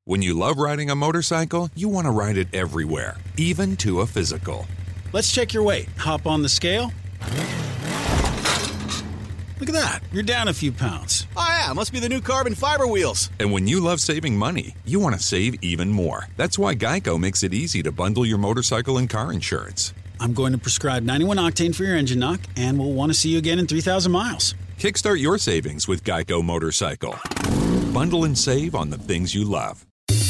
When you love riding a motorcycle, you want to ride it everywhere, even to a physical. Let's check your weight. Hop on the scale. Look at that. You're down a few pounds. Oh, yeah. Must be the new carbon fiber wheels. And when you love saving money, you want to save even more. That's why Geico makes it easy to bundle your motorcycle and car insurance. I'm going to prescribe 91 octane for your engine knock, and we'll want to see you again in 3,000 miles. Kickstart your savings with Geico Motorcycle. Bundle and save on the things you love.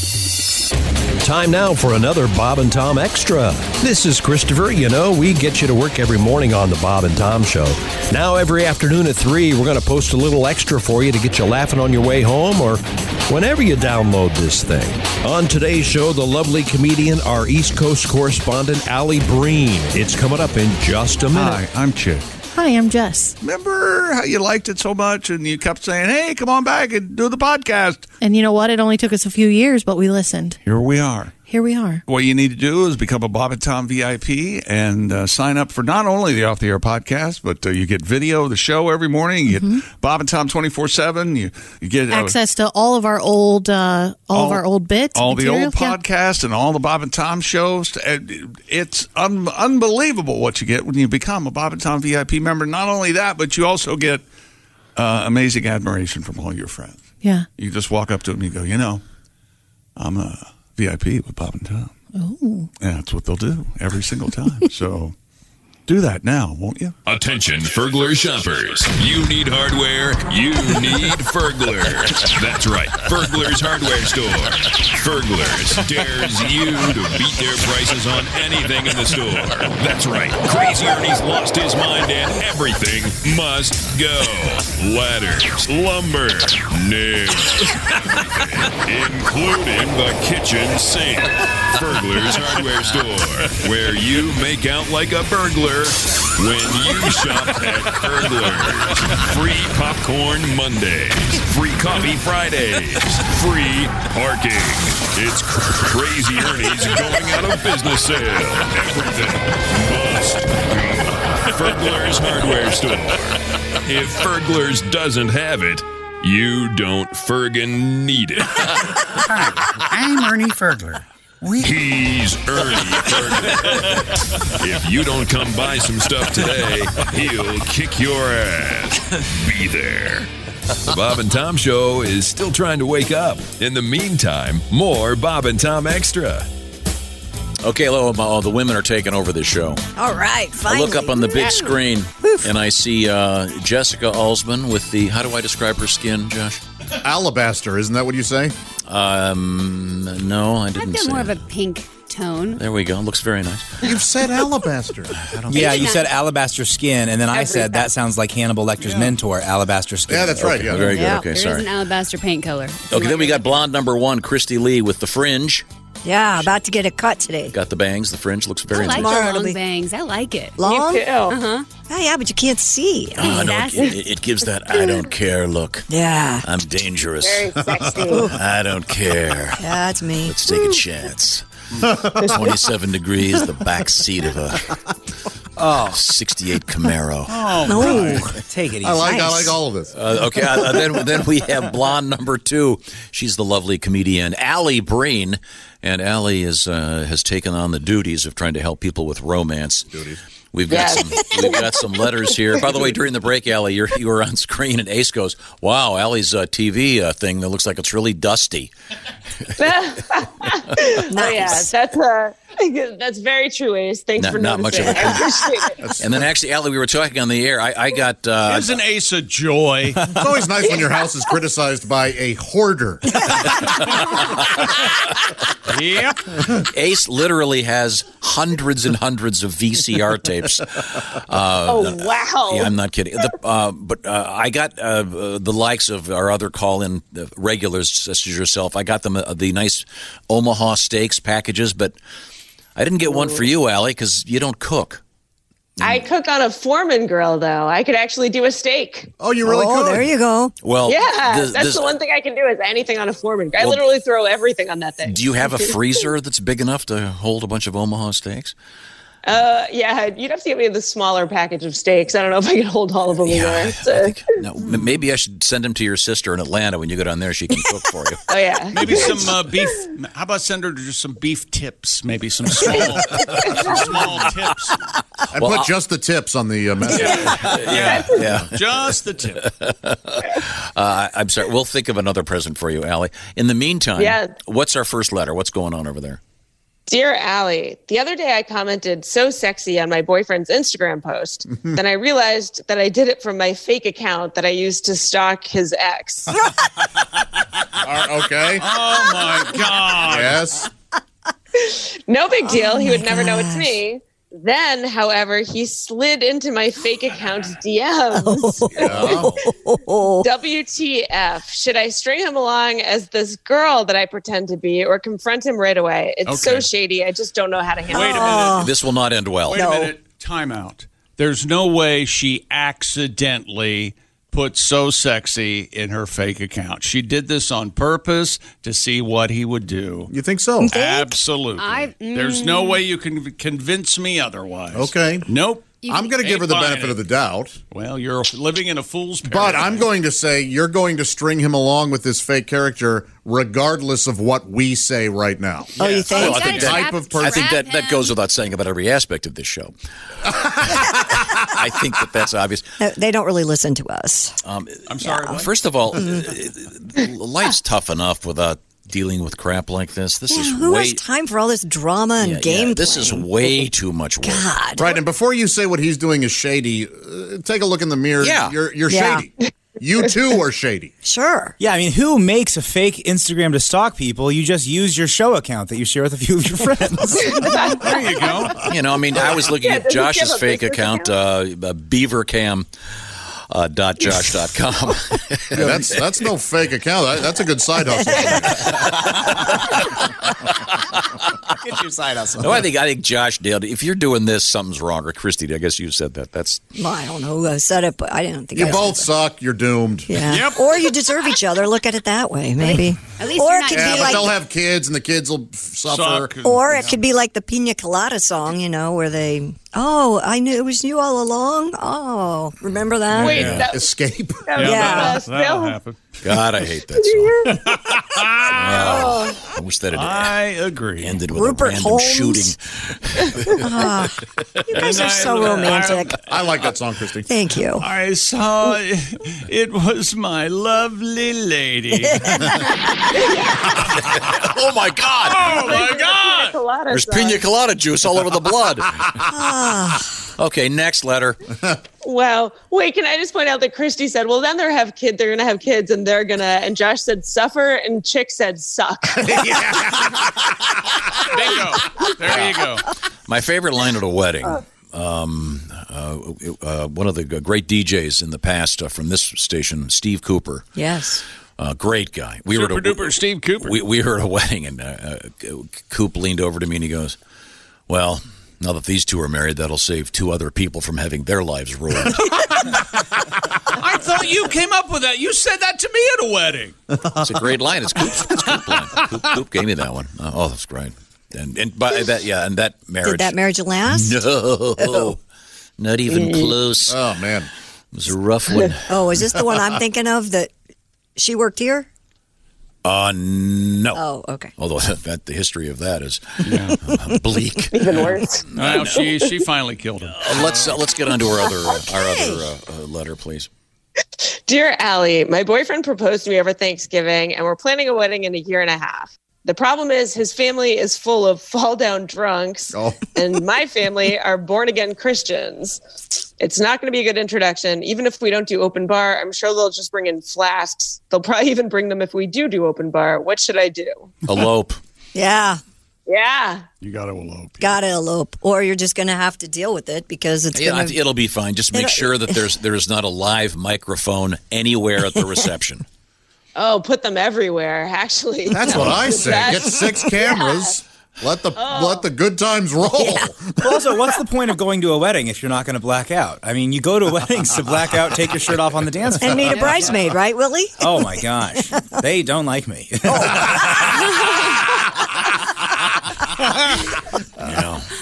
Time now for another Bob and Tom Extra. This is Christopher. You know, we get you to work every morning on the Bob and Tom Show. Now, every afternoon at 3, we're going to post a little extra for you to get you laughing on your way home or whenever you download this thing. On today's show, the lovely comedian, our East Coast correspondent, Allie Breen. It's coming up in just a minute. Hi, I'm Chick. Hi, I'm Jess. Remember how you liked it so much and you kept saying, hey, come on back and do the podcast? And you know what? It only took us a few years, but we listened. Here we are. Here we are. What you need to do is become a Bob and Tom VIP and sign up for not only the Off the Air podcast, but you get video of the show every morning. You get Bob and Tom 24/7. You get access to all of our old of our old bits, all material. the old podcasts, and all the Bob and Tom shows. It's unbelievable what you get when you become a Bob and Tom VIP member. Not only that, but you also get amazing admiration from all your friends. Yeah. You just walk up to them and you go, you know, I'm a VIP with Bob and Tom. Oh. And that's what they'll do every single time. So do that now, won't you? Attention, Fergler shoppers. You need hardware, you need Fergler. That's right, Fergler's hardware store. Fergler's dares you to beat their prices on anything in the store. That's right, Crazy Ernie's lost his mind and everything must go. Ladders, lumber, nails, including the kitchen sink. Fergler's hardware store, where you make out like a burglar when you shop at Fergler's. Free popcorn Mondays, free coffee Fridays, free parking. It's Crazy Ernie's going out of business sale. Everything must go. Fergler's hardware store. If Fergler's doesn't have it, you don't Fergin need it. Hi, I'm Ernie Fergler. He's Ernie Fergler. If you don't come buy some stuff today, he'll kick your ass. Be there. The Bob and Tom Show is still trying to wake up. In the meantime, more Bob and Tom Extra. Okay, hello. The women are taking over this show. All right, finally. I look up on the big screen, and I see Jessica Alsman with the, how do I describe her skin, Josh? Alabaster, isn't that what you say? No, I didn't say. I've got more of a pink tone. There we go. Looks very nice. You said alabaster. You said alabaster skin, and then I said that sounds like Hannibal Lecter's mentor, alabaster skin. Yeah, that's right. Okay, Yeah. very good. Okay, There sorry. is an alabaster paint color. Okay, then we got blonde number 1, Christy Lee with the fringe. Yeah, about to get a cut today. Got the bangs. The fringe looks I very like nice. the long bangs. I like it. Long? Me too. Uh-huh. Oh, yeah, but you can't see. Oh, no, it gives that I don't care look. Yeah. I'm dangerous. Very sexy. I don't care. Yeah, that's me. Let's take a chance. 27 degrees, the back seat of a 68 Camaro. No. Take it easy. I like all of this. Okay, then we have blonde number 2. She's the lovely comedian Allie Breen, and Allie has taken on the duties of trying to help people with romance. We've got some letters here. By the way, during the break, Allie, you were on screen, and Ace goes, "Wow, Allie's TV thing that looks like it's really dusty." Nice. Oh, yeah, that's very true, Ace. Thanks for not much noticing. of a I appreciate it. And then actually, Allie, we were talking on the air. I got Isn't Ace a joy? It's always nice when your house is criticized by a hoarder. Yep. Ace literally has hundreds and hundreds of VCR tapes. Oh, wow. Yeah, I'm not kidding. But I got the likes of our other call-in regulars, such as yourself. I got them the nice Omaha Steaks packages, but I didn't get one for you, Allie, because you don't cook. I cook on a Foreman grill, though. I could actually do a steak. Oh, you really could? There you go. Well, Yeah, that's the one thing I can do is anything on a Foreman grill. I literally throw everything on that thing. Do you have a freezer that's big enough to hold a bunch of Omaha Steaks? Yeah, you'd have to get me the smaller package of steaks. I don't know if I can hold all of them in there. No, maybe I should send them to your sister in Atlanta. When you go down there, she can cook for you. Oh, yeah. Maybe some beef. How about send her just some beef tips? Maybe some small tips. And put just the tips on the message. Yeah. Just the tip. I'm sorry. We'll think of another present for you, Allie. In the meantime, what's our first letter? What's going on over there? Dear Allie, the other day I commented so sexy on my boyfriend's Instagram post. Then I realized that I did it from my fake account that I used to stalk his ex. Okay. Oh, my God. Yes. No big deal. He would never know it's me. Then, however, he slid into my fake account's DMs. WTF. Should I string him along as this girl that I pretend to be or confront him right away? It's so shady. I just don't know how to handle it. Wait a minute. This will not end well. Wait a minute. Time out. There's no way she accidentally put so sexy in her fake account. She did this on purpose to see what he would do. You think so? Absolutely. There's no way you can convince me otherwise. Okay. Nope. I'm going to give her the benefit of the doubt. Well, you're living in a fool's paradise. But I'm going to say you're going to string him along with this fake character regardless of what we say right now. Oh, you think? Well, I think that goes without saying about every aspect of this show. I think that's obvious. They don't really listen to us. I'm sorry. What? First of all, life's tough enough without dealing with crap like this. This is who has time for all this drama and game? This is way too much work. God. Right, and before you say what he's doing is shady, take a look in the mirror. Yeah. You're shady. You too are shady. Sure. Yeah, I mean, who makes a fake Instagram to stalk people? You just use your show account that you share with a few of your friends. There you go. You know, I mean, I was looking at Josh's fake account, beavercam. .josh.com. Yeah, that's no fake account. That's a good side hustle. Get your side hustle. No, I think Josh nailed it. If you're doing this, something's wrong. Or Christy, I guess you said that. Well, I don't know who said it, but I didn't think you both suck. You're doomed. Yeah. Yep. Or you deserve each other. Look at it that way, maybe. At least or you're it not could Yeah, be but like, they'll have kids, and the kids will suffer. or it could be like the Pina Colada song, where they. Oh, I knew it was you all along. Oh, remember that? Wait, Escape. That'll happen. God, I hate that song. I wish that I agree. ended with Rupert a random Holmes. shooting. You guys are so romantic. I like that song, Christy. Thank you. I saw it was my lovely lady. Oh, my God. Oh, my God. There's pina colada juice all over the blood. Okay, next letter. Wow. Wait, can I just point out that Christy said, well, then they're going to have kids and and Josh said suffer and Chick said suck. Bingo. There you go. My favorite line at a wedding. One of the great DJs in the past from this station, Steve Cooper. Yes. Great guy. Super duper Steve Cooper. We were at a wedding, and Coop leaned over to me and he goes, well, now that these two are married, that'll save two other people from having their lives ruined. I thought you came up with that. You said that to me at a wedding. It's a great line. It's Coop's line. Coop gave me that one. Oh, that's great. And by that, and that marriage. Did that marriage last? No, not even close. Oh man, it was a rough one. Oh, is this the one I'm thinking of that she worked here? No. Oh, okay. Although the history of that is bleak. Even worse. Well, she finally killed him. Let's get on to our other letter, please. Dear Allie, my boyfriend proposed to me over Thanksgiving, and we're planning a wedding in a year and a half. The problem is his family is full of fall-down drunks, and my family are born-again Christians. It's not going to be a good introduction. Even if we don't do open bar, I'm sure they'll just bring in flasks. They'll probably even bring them if we do open bar. What should I do? Elope. Yeah. Yeah. You got to elope. Got to elope. Or you're just going to have to deal with it because it's going to... It'll be fine. Just make sure that there's not a live microphone anywhere at the reception. Oh, put them everywhere, actually. That's what I say. Get 6 cameras. Let the good times roll. Yeah. Well, also, what's the point of going to a wedding if you're not going to black out? I mean, you go to weddings to black out, take your shirt off on the dance floor. And meet a bridesmaid, right, Willie? Oh, my gosh. They don't like me.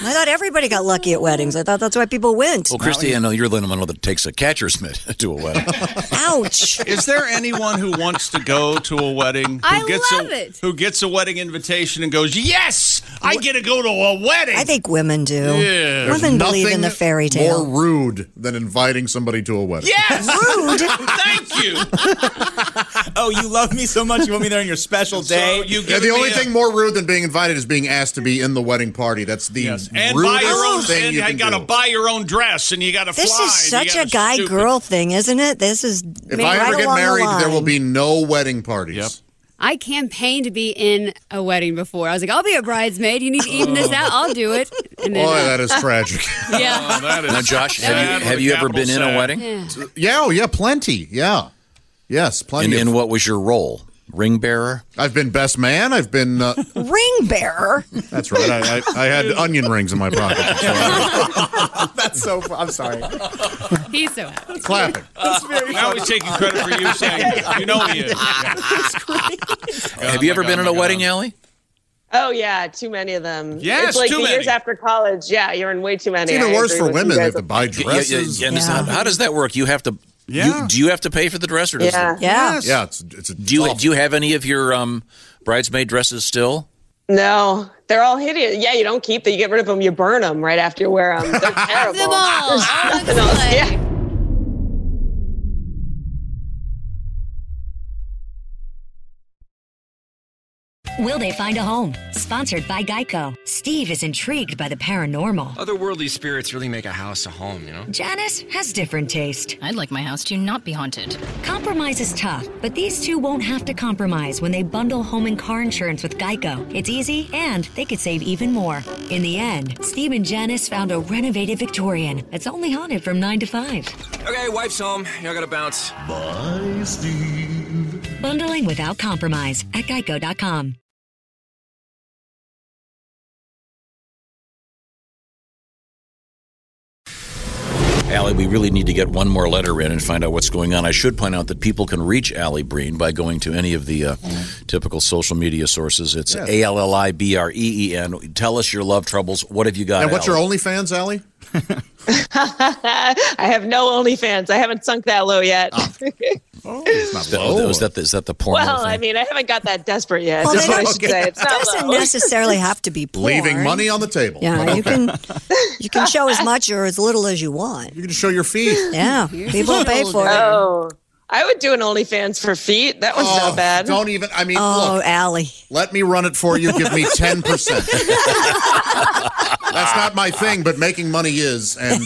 I thought everybody got lucky at weddings. I thought that's why people went. Well, Christy, I know you're the one that takes a catcher's mitt to a wedding. Ouch. Is there anyone who wants to go to a wedding? Who gets a wedding invitation and goes, yes, I get to go to a wedding? I think women do. Yeah. Women believe in the fairy tale. More rude than inviting somebody to a wedding. Yes! Rude? Thank you. Oh, you love me so much you want me there on your special day? The only thing more rude than being invited is being asked to be in the wedding party. That's the And rudest buy your own thing and you you can got to do. buy your own dress and you got to fly. This is such a guy-girl thing, isn't it? This is If I ever get married, there will be no wedding parties. Yep. I campaigned to be in a wedding before. I was like, I'll be a bridesmaid. You need to even this out. I'll do it. And then, Boy, that is tragic. Yeah. Now, Josh, have you ever been in a wedding? Yeah, plenty. Yeah. Yes, plenty. And what was your role? Ring bearer? I've been best man. I've been... ring bearer? That's right. I had onion rings in my pocket. That's so... I'm sorry. He's so happy. Clapping. Now he's taking credit for you saying, you know he is. Have you ever been in a wedding, Allie? Oh, yeah, too many of them. Yes, it's like too the many. years after college. Yeah, you're in way too many. It's even I worse agree for with you women. They guys. have to buy dresses. How does that work? You have to... Yeah. Do you have to pay for the dress? Or does Yeah. Yeah, it's a Do you have any of your bridesmaid dresses still? No, they're all hideous. Yeah, you don't keep them. You get rid of them. You burn them right after you wear them. They're terrible. Them all. There's nothing else. Yeah. Will they find a home? Sponsored by Geico. Steve is intrigued by the paranormal. Otherworldly spirits really make a house a home, you know? Janice has different taste. I'd like my house to not be haunted. Compromise is tough, but these two won't have to compromise when they bundle home and car insurance with Geico. It's easy, and they could save even more. In the end, Steve and Janice found a renovated Victorian that's only haunted from 9 to 5. Okay, wife's home. Y'all gotta bounce. Bye, Steve. Bundling without compromise at geico.com. Allie, we really need to get one more letter in and find out what's going on. I should point out that people can reach Allie Breen by going to any of the typical social media sources. It's ALLIBREEN. Tell us your love troubles. What have you got, And what's your Allie? OnlyFans, Allie? I have no OnlyFans. I haven't sunk that low yet. It's not low. Is that the porno Well, thing? I mean, I haven't got that desperate yet. Well, That's they what I don't- should say. It's it not doesn't low. necessarily have to be porn. Leaving money on the table. Yeah, you can show as much or as little as you want. You can show your feet. Yeah, people will pay for it. Oh, I would do an OnlyFans for feet. That one's not bad. Don't even. I mean, Oh, look. Allie. Let me run it for you. Give me 10%. That's not my thing, but making money is. And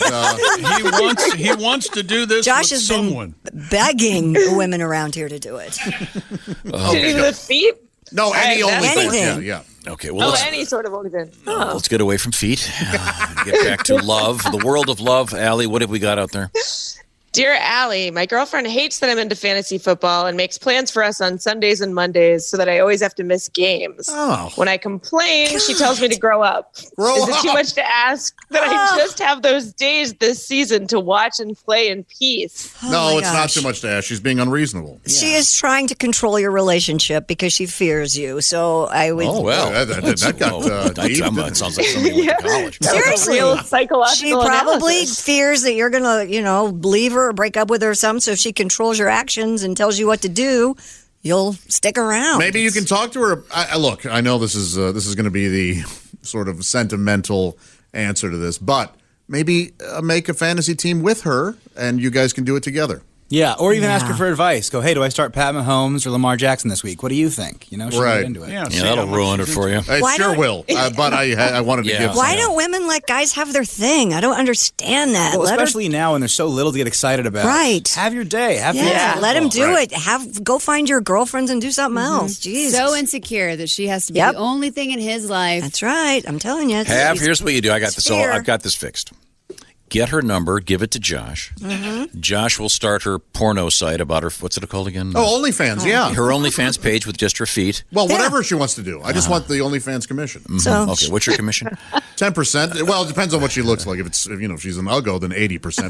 he wants to do this Josh with has someone. been begging women around here to do it. Shooting the feet? No, any All right, OnlyFans. anything. Yeah. Okay, well, Oh, let's, any sort of OnlyFans. Oh. let's get away from feet. Get back to love, the world of love. Allie, what have we got out there? Dear Allie, my girlfriend hates that I'm into fantasy football and makes plans for us on Sundays and Mondays so that I always have to miss games. Oh. When I complain, she tells me to grow up. Grow Is it too up. much to ask that I just have those days this season to watch and play in peace? Oh No, my it's not gosh. too much to ask. She's being unreasonable. She is trying to control your relationship because she fears you. So I would. Oh, well. That got deep. It sounds like somebody went to college. That was a Seriously. real psychological She probably analysis. fears that you're gonna, leave her or break up with her or something. So if she controls your actions and tells you what to do, you'll stick around. Maybe you can talk to her. Look, I know this is going to be the sort of sentimental answer to this, but maybe make a fantasy team with her, and you guys can do it together. Yeah, or even ask her for advice. Go, hey, do I start Pat Mahomes or Lamar Jackson this week? What do you think? She'll Right. get into it. Yeah, that'll ruin it for you. It Why sure don't- will. But I wanted to give. Why don't women let guys have their thing? I don't understand that. Well, Let her- especially now when there's so little to get excited about. Right. Have your day. Have yeah, let him do Right. it. Go find your girlfriends and do something else. Jesus. So insecure that she has to be Yep. the only thing in his life. That's right. I'm telling you. Here's what you do. I got this all. fear. I've got this fixed. Get her number, give it to Josh. Mm-hmm. Josh will start her porno site about her. What's it called again? Oh, OnlyFans, yeah. Her OnlyFans page with just her feet. Well, whatever she wants to do. I just want the OnlyFans commission. So- Okay, what's your commission? 10%. Well, it depends on what she looks like. If she's an uggo, then 80%.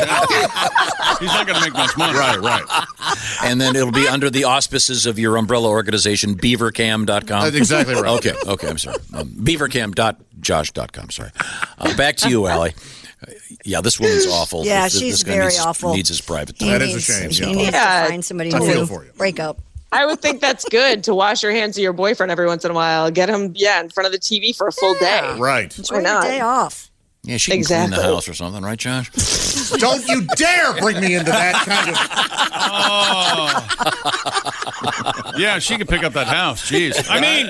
He's not going to make much money. Right. And then it'll be under the auspices of your umbrella organization, beavercam.com. That's exactly right. Okay, I'm sorry. Beavercam.com. Josh.com, sorry. Back to you, Allie. Yeah, this woman's awful. Yeah, This she's guy very awful. Needs his private He time. That is a shame. He needs to find somebody I new. feel for you. Break up. I would think that's good to wash your hands of your boyfriend every once in a while. Get him, in front of the TV for a full day. Right. Enjoy your day off. Yeah, she can clean the house or something, right, Josh? Don't you dare bring me into that kind of. Yeah, she could pick up that house. Jeez. I mean,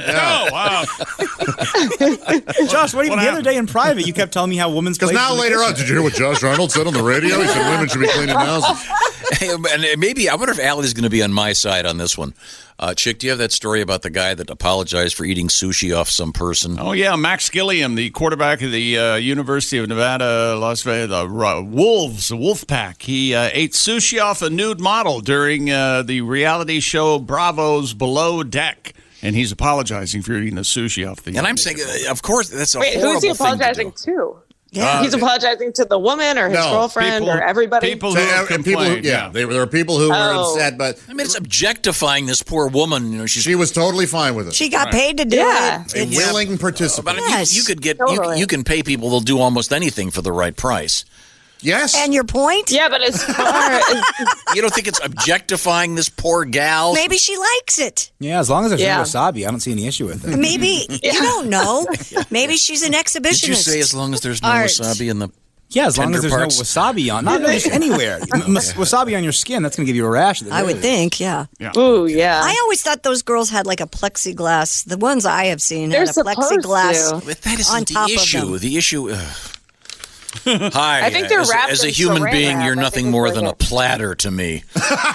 Josh, what even the other day in private, you kept telling me how women's Because now later on, did you hear what Josh Reynolds said on the radio? He said women should be cleaning houses. Hey, and maybe, I wonder if Allie's going to be on my side on this one. Chick, do you have that story about the guy that apologized for eating sushi off some person? Oh, yeah, Max Gilliam, the quarterback of the University of Nevada, Las Vegas, the Wolfpack. He ate sushi off a nude model during the reality show Bravo's Below Deck, and he's apologizing for eating the sushi off the... And I'm saying, of course, that's a Wait, horrible who's he thing to apologizing do. to? Yeah. He's apologizing to the woman or his girlfriend or everybody? People who complained. There were people who were upset, but I mean, it's objectifying this poor woman. You know, she was totally fine with it. She got paid to do it. A willing participant. But I mean, you could get you can pay people; they'll do almost anything for the right price. Yes. And your point? Yeah, but as far as... You don't think it's objectifying this poor gal? Maybe she likes it. Yeah, as long as there's no wasabi, I don't see any issue with it. Maybe, you don't know. Maybe she's an exhibitionist. Did you say as long as there's no Art. wasabi in the Yeah, as long tender as there's parts? no wasabi on. Not just anywhere. Wasabi on your skin, that's going to give you a rash. At the I very would think, yeah. Ooh, yeah. I always thought those girls had like a plexiglass. The ones I have seen They're had a supposed plexiglass to. But that isn't on top the issue. of them. The issue. Hi. I think they're wrapped as a in human saran being, wrap. you're I nothing think more it's than a like platter to me.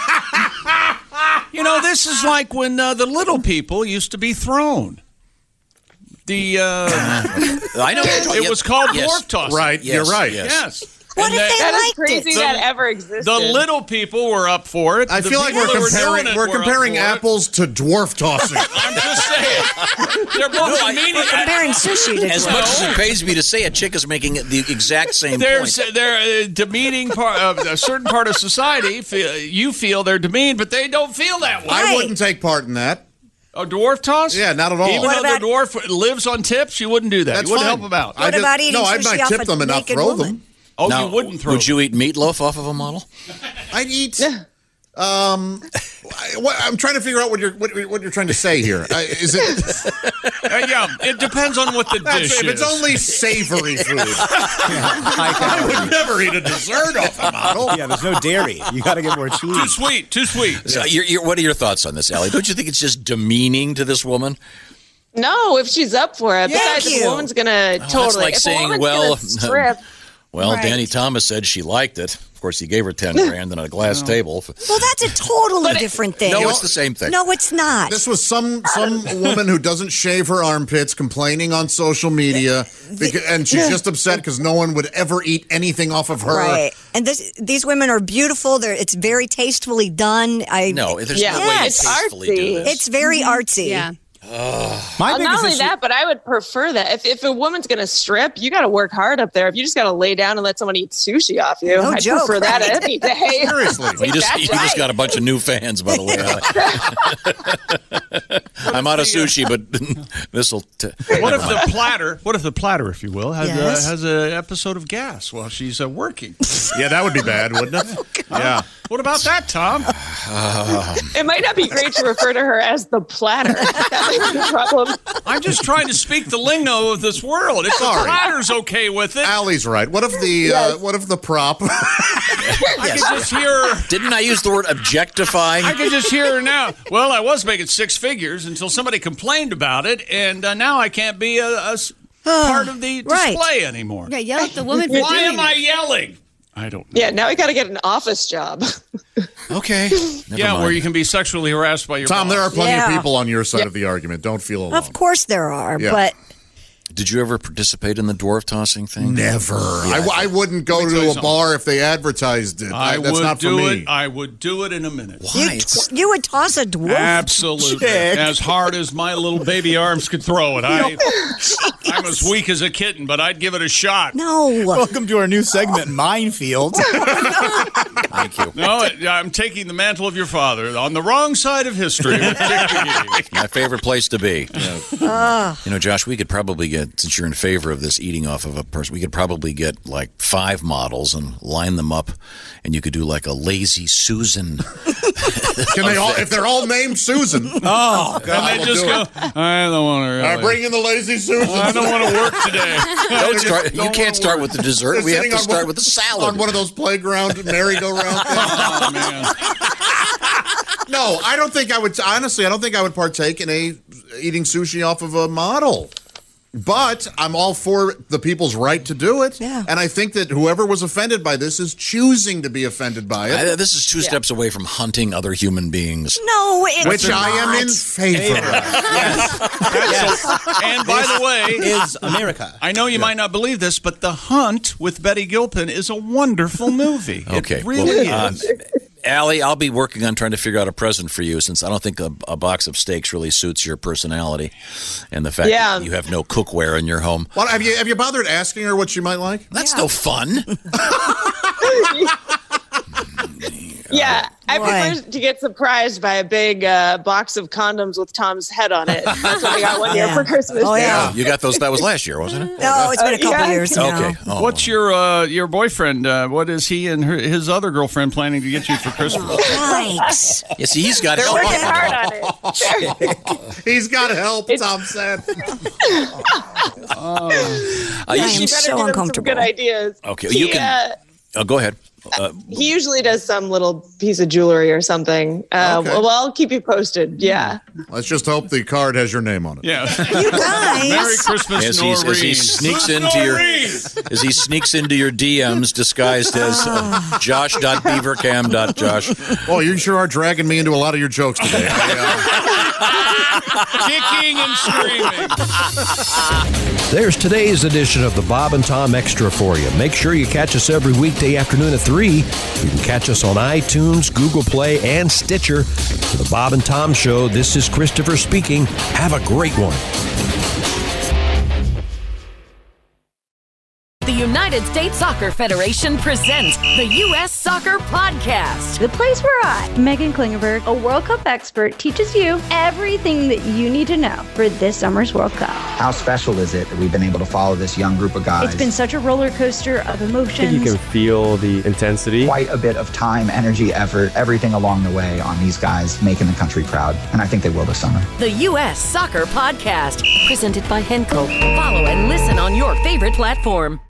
You know, this is like when the little people used to be thrown. The I know. it was called Yes. dwarf tossing. Right, Yes, you're right. Yes. What if they That is liked crazy it? that ever existed. The little people were up for it. I The feel like people we're who were comparing doing it we're were up comparing for it. apples to dwarf tossing. I'm just saying. They're both meaning. Comparing sushi to As much as it pays me to say it, Chick is making the exact same point. They're demeaning part of a certain part of society. You feel they're demeaned, but they don't feel that way. I wouldn't take part in that. A dwarf toss? Yeah, not at all. Even though the dwarf lives on tips, you wouldn't do that. That's you wouldn't fine. help him out. What about eating I sushi might off tip a them and not naked throw woman? them. Oh, Now, you wouldn't throw. Would you eat meatloaf off of a model? I'd eat. I'm trying to figure out what you're trying to say here. Is it? Yeah, it depends on what the dish is. If it's only savory food, I would never eat a dessert off a model. Yeah, there's no dairy. You got to get more cheese. Too sweet. Too sweet. So what are your thoughts on this, Allie? Don't you think it's just demeaning to this woman? No, if she's up for it. Thank Besides, if you. a woman's going to That's totally. like if saying, a woman's well, gonna strip. Well, Right. Danny Thomas said she liked it. Of course, he gave her $10,000 and a glass table. Well, that's a totally different thing. No, it's the same thing. No, it's not. This was some woman who doesn't shave her armpits complaining on social media, and she's just upset because no one would ever eat anything off of her. Right. And these women are beautiful. It's very tastefully done. No, there's no way to Yes. tastefully do this. It's very artsy. Yeah. Not only that, but I would prefer that. If a woman's going to strip, you got to work hard up there. If you just got to lay down and let someone eat sushi off you, No I joke, prefer that right? any day. Seriously. You just got a bunch of new fans, by the way. I'm out of sushi, but this will. What if the platter? What if the platter, if you will, Yes. has an episode of gas while she's working? Yeah, that would be bad, wouldn't it? Yeah. What about that, Tom? It might not be great to refer to her as the platter. That might be the problem. I'm just trying to speak the lingo of this world. If the Sorry. platter's okay with it, Allie's right. What if the prop? I could just hear. Didn't I use the word objectifying? I could just hear her now. Well, I was making six figures until somebody complained about it, and now I can't be a part of the display anymore. Yeah, yell at the woman for Why doing am I it. yelling? I don't know. Yeah, now we got to get an office job. Okay. Yeah, where you can be sexually harassed by your Tom, boss. there are plenty Yeah. of people on your side of the argument. Don't feel alone. Of course there are, Yeah. but Did you ever participate in the dwarf tossing thing? Never. I wouldn't go Let me tell to you a something. bar if they advertised it. I That's would not for do me. it. I would do it in a minute. Why? you would toss a dwarf. Absolutely. Chick. As hard as my little baby arms could throw it. I'm as weak as a kitten, but I'd give it a shot. No. Welcome to our new segment, Minefield. Thank you. No, I'm taking the mantle of your father on the wrong side of history. With Dick McGee. My favorite place to be. You know, Josh, we could probably get since you're in favor of this eating off of a person, we could probably get like 5 models and line them up, and you could do like a Lazy Susan. Can they all? If they're all named Susan, oh God! And they just go. I don't want to. Really. I bring in the Lazy Susan. I don't want to work today. You can't start with the dessert. We have to start with the salad on one of those playground merry-go-round things. Oh man. No, I don't think I would. Honestly, I don't think I would partake in eating sushi off of a model. But I'm all for the people's right to do it. Yeah. And I think that whoever was offended by this is choosing to be offended by it. This is 2 steps away from hunting other human beings. No, it's Which not. I am in favor of. Yes. And by the way, is America. I know you might not believe this, but The Hunt with Betty Gilpin is a wonderful movie. Okay. It really is. Allie, I'll be working on trying to figure out a present for you, since I don't think a box of steaks really suits your personality and the fact that you have no cookware in your home. Well, have you bothered asking her what she might like? That's no fun. Yeah, I prefer to get surprised by a big box of condoms with Tom's head on it. That's what I got one year for Christmas. Oh, yeah. You got those? That was last year, wasn't it? No, it's been a couple years now. Okay. Oh. What's your boyfriend? What is he and his other girlfriend planning to get you for Christmas? Yikes. Yeah, see, he's got They're help. working hard on it. He's got help, Tom said. You better so give him uncomfortable. some good ideas. Okay, you can. Go ahead. He usually does some little piece of jewelry or something. Well, I'll keep you posted. Yeah. Let's just hope the card has your name on it. Yeah. You guys. Merry Christmas, As Noreen. he sneaks into your DMs disguised as josh.beavercam.josh. Oh, you sure are dragging me into a lot of your jokes today. Kicking and screaming. There's today's edition of the Bob and Tom Extra for you. Make sure you catch us every weekday afternoon at 3. You can catch us on iTunes, Google Play, and Stitcher. For the Bob and Tom Show, this is Christopher speaking. Have a great one. The United States Soccer Federation presents the U.S. Soccer Podcast. The place where I, Megan Klingenberg, a World Cup expert, teaches you everything that you need to know for this summer's World Cup. How special is it that we've been able to follow this young group of guys? It's been such a roller coaster of emotions. I think you can feel the intensity. Quite a bit of time, energy, effort, everything along the way on these guys making the country proud. And I think they will this summer. The U.S. Soccer Podcast, presented by Henkel. Follow and listen on your favorite platform.